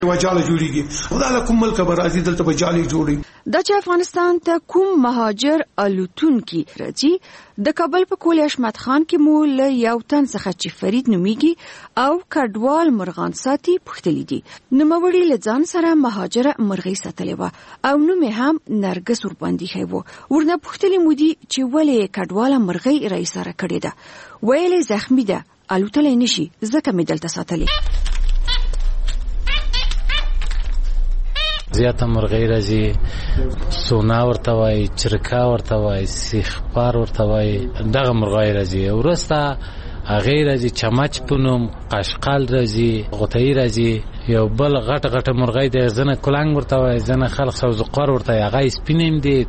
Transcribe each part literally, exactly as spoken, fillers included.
وجاله جوړیږي او دا کوم ملک برازي دلته به جالي جوړي. د چې افغانستان ته کوم مهاجر الوتونکي راځي د کابل په کول حشمت خان کې مو له یو تن څخه چې فرید نومیږي او کډوال مرغان ساتي پختلی دي. نوموړي له ځان سره مهاجره مرغۍ ساتلې و او نوم هم نرګس ور باندې خي وو. ورنه پختلی مو دي چې ولې کډواله مرغۍ رئیس سره کړې ده. ویلې زخمی ده الوتلې نشي ځکه مې دلته ساتلې. زیاته مرغۍ راځي، سونا ورته وایي، چرکا ورته وایي، سیخپار ورته وایي، دغه مرغۍ راځي. ورسته هغې راځي چمچ په نوم، قشقل راځي، غوتهی راځي، یو بل غټ غټه مرغۍ دی ځنه کلنګ ورته وایي، ځنه خلق سوزقار ورته وایي، هغه سپینم دی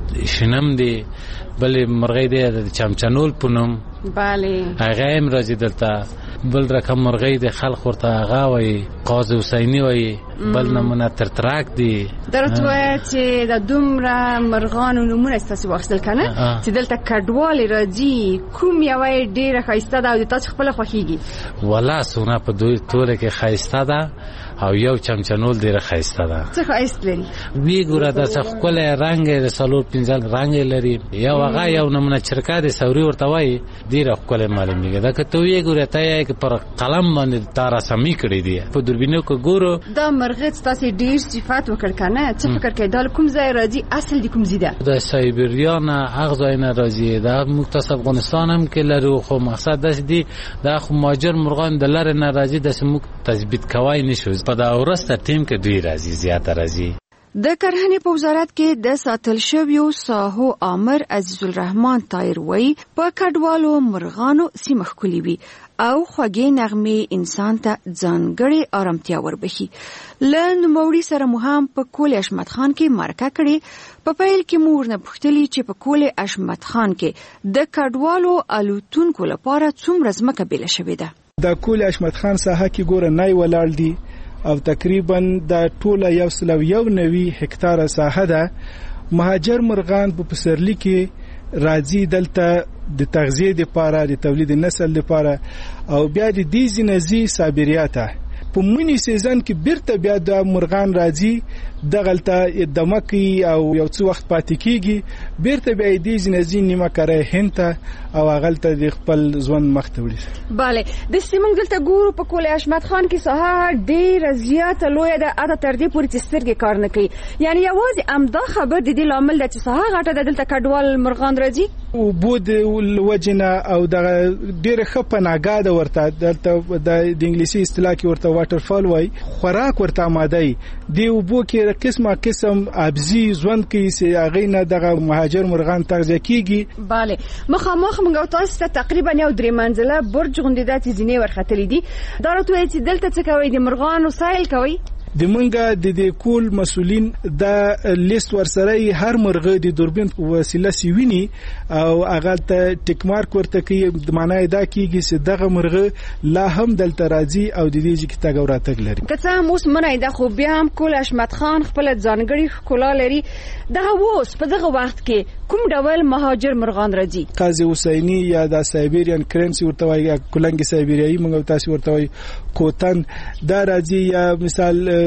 شنم دی، بل مرغۍ دی د چمچنول په نوم، بله هغه هم راځي دلته. بل رقم مرغۍ د خلق ورته هغه وایي قاضي حسیني وایي، بل نمونه ترتراک دی. درته وایي چې د دومره مرغانو نومونه ستاسو واخیستل کنه چې دلته کډوالې راځي کوم یوه ډېره ښایسته ده او د تاسو خپله خوښېږي؟ والله سونا په دوی ټوله کې ښایسته ده او یو چمچنول ډېره ښایسته ده. څه ښایست لري؟ وی ګوره داسې ښکلی رنګ یې د څلور پنځه رنګ یې لري. یو هغه یو نمونه چرکا د سوري ورته وایي ډېره ښکلی معلومېږي. دا که ته ویې ګورې ته یې که پر قلم باندې تا رسمي کړي دي په دوربینو کې ګورو. دا مرغۍ ستاسې ډېر صفات وکړ که نه؟ څه فکر کوې دا له کوم ځای راځي؟ اصل د کوم ځای ده؟ د سایبریا نه هغه ځای نه راځي. دا موږ تاسو افغانستان هم کې لرو خو مقصد داسې دي دا خو مهاجر مرغان د لرې نه راځي داسې موږ تثبیت کوای نشو. په دا ورسته ټیم کې دوی راځي زیاته راځي. د کرهنې په وزارت کې د ساتل شویو ساحو آمر عزیز الرحمن طاهر وایي په کډوالو مرغانو سیمه ښکلې وي او خوږې نغمې انسان ته ځانګړې آرامتیا وربخي. له نوموړي سره مو هم په کول حشمت خان کې مرکه کړې. په پیل کې مو ورنه پوښتلي چې په کول حشمت خان کې د کډوالو الوتونکو لپاره څومره ځمکه بیله شوې ده. د کول حشمت خان ساحه کې ګوره نای ولاړ دي او تقریبا د ټوله یو سل او یو نوي هکتاره ساحه ده. مهاجر مرغان په پسرلي کې راځي دلته د تغذیه لپاره، د تولید نسل لپاره او بیا د دې ځینځي سابریا ته. په منی سیزن کې بیرته بیا د مرغان راځي دغلته دمکی او یو څو وخت پاتې کیږي، بیرته بیا دې ځینځي نیمه کاره هنته او هغلته د خپل ژوند مخ ته وړي. bale د سیمنګ دلته ګورو په کول حشمت خان کې ساحه ډېره زیاته لویه ده، اته تر دې پورې چې سترګې کار نه کوي. یعنی یوازې همدا خبر د دې لامل ده چې ساحه غټه ده دلته کډوال مرغان راځي. اوبو د وجنه او دغه ډېره ښه پناهګاه ده ورته دلته د انګلیسي اصطلاح کې ورته واټر فال وایي. خوراک ورته آماده وي. د اوبو کې قسمه قسم ابزي ژوند کوي چې هغې نه دغه مهاجر مرغان تغذیه کیږي. bale مخامخ موږ تاسو ته تقریبا یو درې منزله برج غوندې داسې زینې ورختلې دي. دا راته وایي چې دلته څه کوئ؟ د مرغانو سایل کوئ؟ د منګه د دې کول مسولین د لیست ورسره هر مرغه د دوربین په وسیله سیوینی او هغه ته ټیک مارک ورته کوي. د معنی دا کیږي چې دغه مرغه لا هم دلته راځي او د دې ځکه تګ او راتګ لري. که څه هم اوس منی ده خو بیا هم کول حشمت خان خپل ځانګړي ښکلا لري. دغه اوس په دغه وخت کې کوم ډول مهاجر مرغان راځي؟ قاضي حسیني یا د سایبریان کرنس ورته وایي، کلنګ سایبریایي موږ تاسو ورته وایي، کوتن دا راځي، یا مثال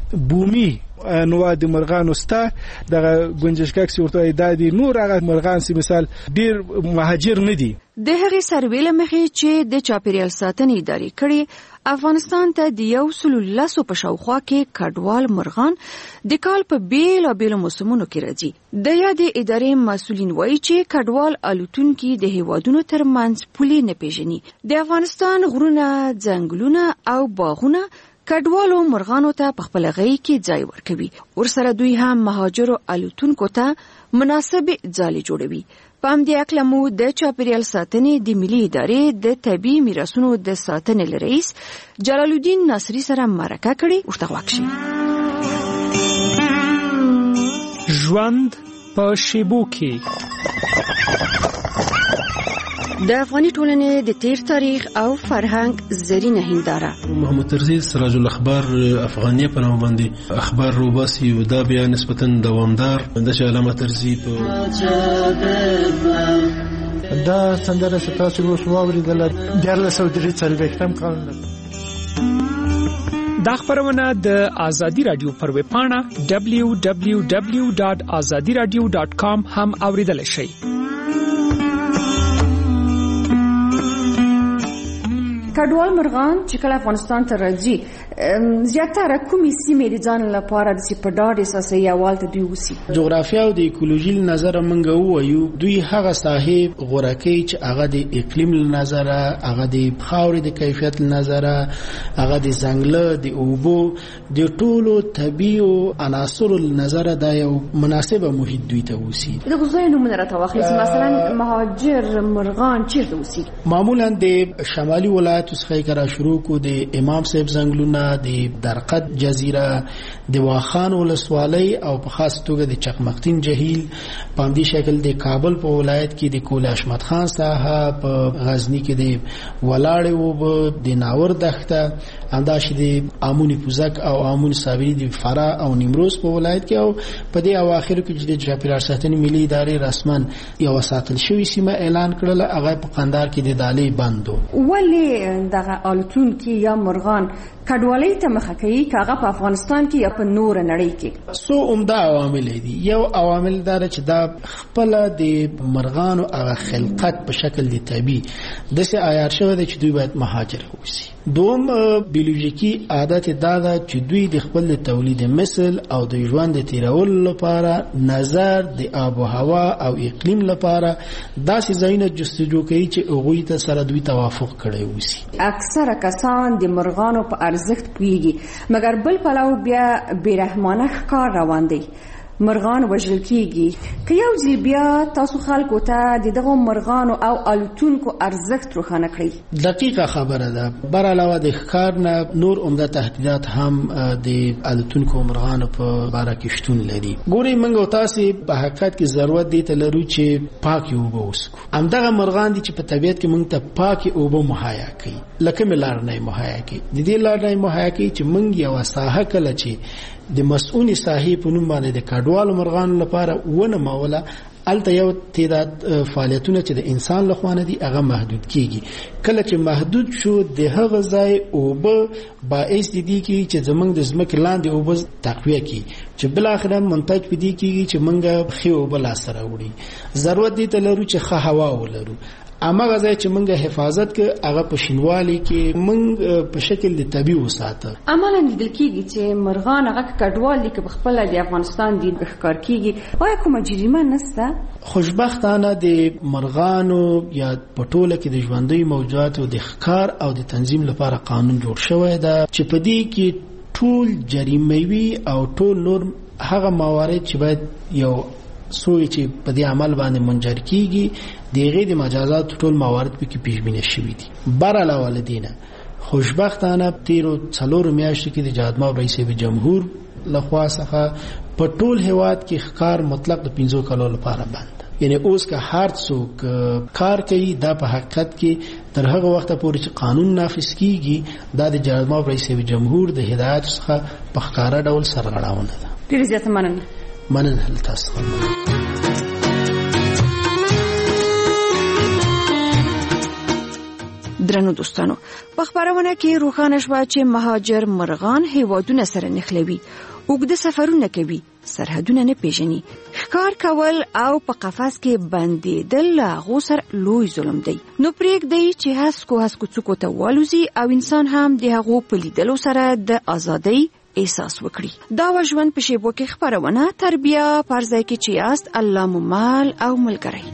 بومي انواع د مرغانو ستا دغه ګنجشکاک ورته وایي. دا دي نور هغه مرغان چې مثال ډیر مهاجر نه دي. د هغې سروې له مخې چې د چاپیریال ساتنې ادارې کړې افغانستان ته د یو سلو لسو په شاوخوا کې کډوال مرغان د کال په بیلابیلو موسمونو کې راځي. د یادې ادارې مسؤلین وایي چې کډوال الوتونکي د هیوادونو ترمنځ پولې نه پیژني. د افغانستان غرونه، ځنګلونه او باغونه کډوالو مرغانو ته په خپل غي کې ځای ورکوي. ورسره دوی هم مهاجرو الوتونکو ته مناسب ځای جوړوي. په همدې اکله مو د چاپیریال ساتنې د ملي ادارې د طبیعي میراثونو د ساتنې رئیس جلال الدین ناصري سره مرکه کړې. ورته غوږ شئ. ژوند په شیبو کې د افغاني ټولنې د تیر تاریخ او فرهنګ زرینه هنداره. محمد طرزي سراج الاخبار افغانیه په نوم باندې اخبار روباسي او دا بیا نسبتا دوامدار د علامه طرزي په دا سندره ستاسو اوس واوریدل د دیارلس او درې څلوېښتم کال دا خبرونه د آزادی رادیو پر ویب پاڼه دبلیو دبلیو دبلیو ډاټ آزادي رادیو ډاټ کام هم اوریدل شئ. کډوال مرغان چې کله افغانستان ته راځي زیاتره کومې سیمې د ځان لپاره د سپډاډ اساسي اول ته دوی وسی. جغرافیا او د ایکولوژي نظر منګه وایو دوی هغه صاحب غورکی چې هغه د اقلیم نظر هغه د خاورې د کیفیت نظر هغه د ځنګل د اوبو د ټولو طبيعي عناصر نظر د یو مناسبه محیط دوی ته وسی. د غوښنه نمونه راته واخلئ مثلا مهاجر مرغان چیرته وسی؟ معمولا د شمالي ولایت څخه کرا شروع کو د امام صاحب زنګلونه د درقد جزیره د واخان ولسوالۍ او په خاص توګه د چقمقتین جهیل په همدې شکل د کابل په ولایت کې د کول احمد خان ساحه په غزنی کې د ولاړې وب د ناور دښته انداش د امونی پوزک او امونی صابری د فرا او نیمروز په ولایت کې او په دې اواخر کې چې د چاپیریال ساتنې ملي ادارې رسمن یو ساتل شوی سیمه اعلان کړل هغه په قندار کې د دالې بندو. ولی دغه الوتون کې یا مرغان کډوالۍ ته مخه کوي کاغه په افغانستان کې یا په نور نړۍ کې؟ سو عمده عوامل دي. یو عوامل دا چې دا خپل د مرغانو هغه خلقت په شکل د طبي د سه عیار شوی دی چې دوی باید مهاجر وسی. دوم بیولوژیکی عادت دا ده چې دوی د خپل تولید مثل او د ژوند د تیرول لپاره نظر د آب او هوا او اقلیم لپاره داسې ځایونه جستجو کوي چې هغوی ته سره دوی توافق کړی وسی. اکثره کسان د مرغانو په ارزښت پوهیږي مګر بل پلو بیا بیرحمانه ښکار روان دی. مرغان وژل کیږي که یو ځل بیا تاسو خلکو ته د دغه مرغانو او الوتونکو ارزښت روښانه کړئ. دقیقه خبره ده. بر علاوه د ښکار نه نور عمده تهدیدات هم د الوتونکو مرغانو په باره کې شتون لري. ګورئ موږ او تاسو په حقیقت کې ضرورت دی ته لرو چې پاکي اوبه وسکو. همدغه مرغان دي چې په طبیعت کې موږ ته پاکي اوبه مهیا کوي لکه ملار نه مهیا کوي. د دې لار نه مهیا کوي چې موږ یو ساحه کله چې د مسؤونی صاحب په نوم باندې د کډوالو مرغانو لپاره ونه مولا الته یو تعداد فعالیتونه چې د انسان لخوا نه دي هغه محدود کیږي. کله چې محدود شو د هغه ځای اوبه باعث دي کی چې زمونږ د ځمکې لاندې اوبه تقویه کی چې بل اخر منتج پدې کیږي چې موږ خو اوبه لا سره وړي. ضرورت دي ته لرو چې ښه هوا ولرو. اما غځای چې موږ حفاظت ک هغه په شینوالي کې موږ په شکل د طبيعي وساته. عملاً لیدل کیږي چې مرغان هغه کډوال دي چې خپل د افغانستان د ښکار کیږي. آیا کومه جریمه نشته؟ خوشبختانه د مرغانو یا پټوله کې د ژوندۍ موجوداتو د ښکار او د تنظیم لپاره قانون جوړ شوی دی چې په دې کې ټول جریموي او ټول نور هغه موارد چې باید یو سوی چې په دې عمل باندې منجر کیږي دغه د مجازات ټول موارد په کې پیش بینی شوی دي. بر علاوه لدینه خوشبختانه تیرو څلور میاشتې کې د جهادماب رئیس جمهور لخوا څخه په ټول هواد کې ښکار مطلق د پنځو کلو لپاره بند. یعنی اوس که هر څوک کار کوي دا په حقیقت کې تر هغه وخت پورې چې قانون نافذ کیږي دا د جهادماب رئیس جمهور د هدایت څخه په ښکارا ډول سرغړاونه ده. ډیر زیات مننه. مننه تاسو. درنو دوستانو په خبرونه کې روښانه شوه چې مهاجر مرغان هیوادونه سره نښلوي، اوږده سفرونه کوي، سرحدونه نه پیژني، ښکار کول او په قفس کې بندېدل له هغو سره لوی ظلم دی. نو پرېږدئ چې هسکو هسکو څوکو ته والوزي او انسان هم د هغو په لیدلو سره د ازادۍ احساس وکړي. دا و ژوند په شیبو کې خبرونه تربیه پرځای کې چې یاست الله مو مال او ملګری.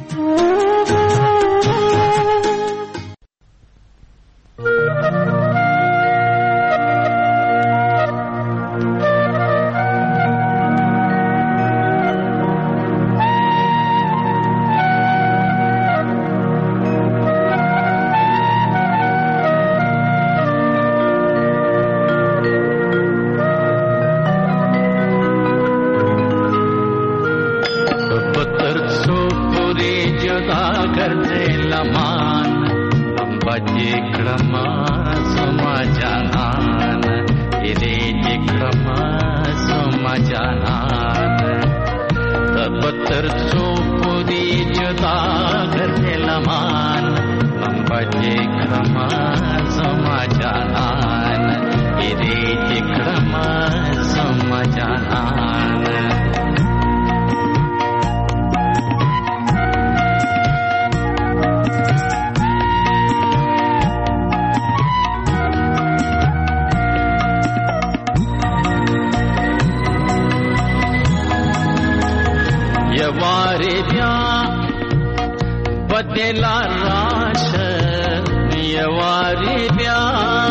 بدلا راشه یواری بیا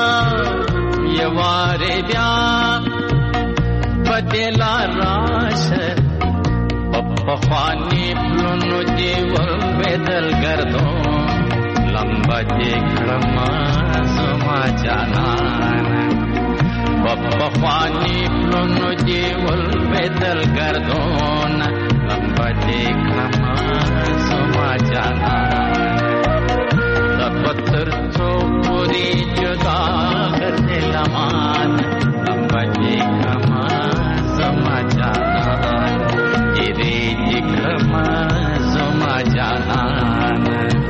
یواری بیا بدلا راشه پخوانی پلونو دیول بدل گردون لمبا دیکھرم زما جانان پخوانی پلونو دیول بدل گردون لمبا دیکھرم زما جانان پتر تو پوری جدا کرنے لمان لمبا دیکھرم زما جانان تیری دیکھرم زما جانان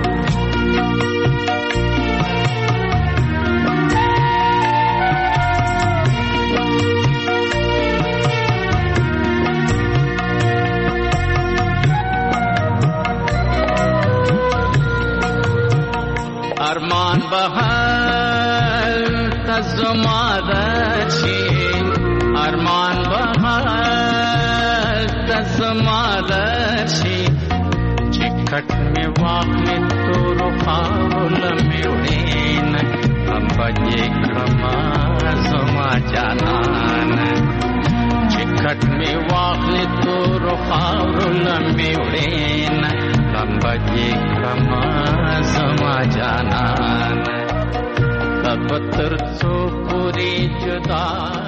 ارمان بهر تزمادشی ارمان بهر تزمادشی چکٹ میں واقع تو رخاول میوڑین امبجی کرما زما جانان چکٹ میں واقع تو رخاول میوڑین امبجی کرما زما جانان تب تر سو پوری جدا